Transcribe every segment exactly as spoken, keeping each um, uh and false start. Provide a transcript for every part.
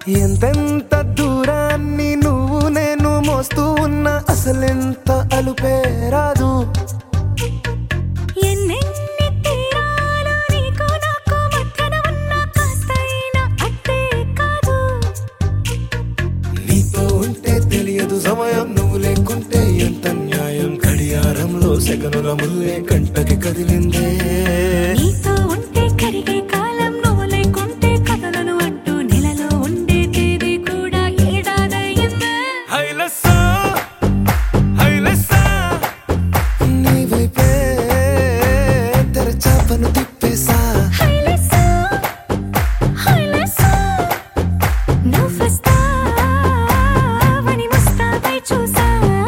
ఎంతెంత దూరాన్ని నువ్వు నేను మోస్తూ ఉన్నా అసలెంత అలుపే రాదు. ఎన్నెన్ని తీరాలు నీకు నాకు మధ్యన ఉన్నా కాస్తైనా అట్టే కాదు. నీతో ఉంటే తెలియదు సమయం, నువ్వు లేకుంటే ఎంత న్యాయం. గడియారంలో సెకనుల ముల్లే కంటకి కదిలిందే. నీతో ఉంటే కరిగే కాలం, నువ్వు లేకుంటే కథలను అంటూ నెలలో ఉండే తేదీ కూడా ఏడాదయ్యిందే. హైలెస్సా హైలెస్సా నీ వైపే తెరచాపను తిప్పేసా. హైలెస్సా హైలెస్సా నువ్వొస్తావని ముస్తాబై చూసా.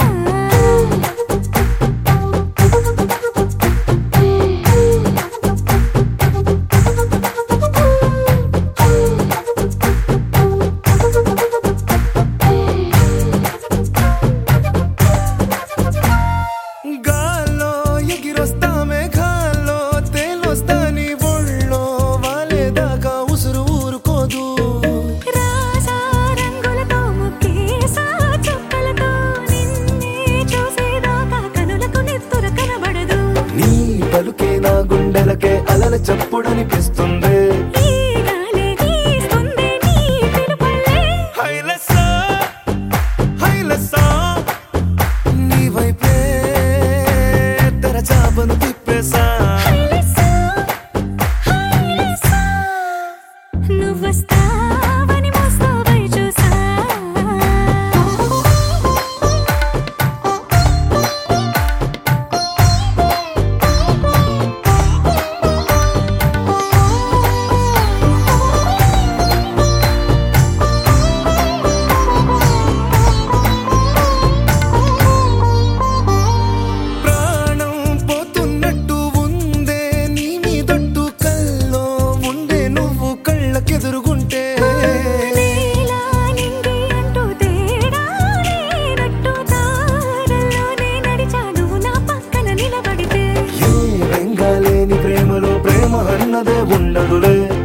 గాల్లో ఎగిరొస్తా మేఘాల్లో తేలొస్తా నీ ఒళ్ళో వాలేదాకా ఉసురు ఊరుకోదు. రాజా రంగులతో ముగ్గేసా చుక్కలతో నిన్నే చూసేదాకా కనులకు నెత్తుర కనబడదు. నీ పలుకే నా గుండెలకే అలల చప్పుడనిపిస్తుంది. ఈ గాలే వీస్తుంది నీ పిలుపులే. హైలెస్సా హైలెస్సా నీ వైపే తెరచాపను తిప్పేసా. హైలెస్సా హైలెస్సా నువ్వొస్తావని ముస్తాబై చూసా. ప్రాణం పోతున్నట్టు ఉందే నీ మీదొట్టు, కల్లో ఉండే నువ్వు కళ్ళకెదురుగుంటే. నీలా నింగి అంటూ తేడా లేనట్టు తారల్లోనే నడిచా నువ్వు నా పక్కన నిలబడితే. ఏ బెంగాలేని ప్రేమలో ప్రేమ అన్నదే ఉండదులే.